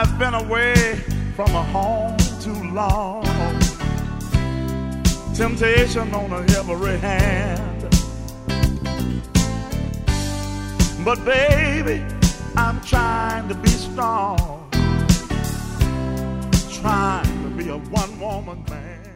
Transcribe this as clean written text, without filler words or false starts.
I've been away from a home too long. Temptation on every hand. But baby, I'm trying to be strong, trying to be a one-woman man.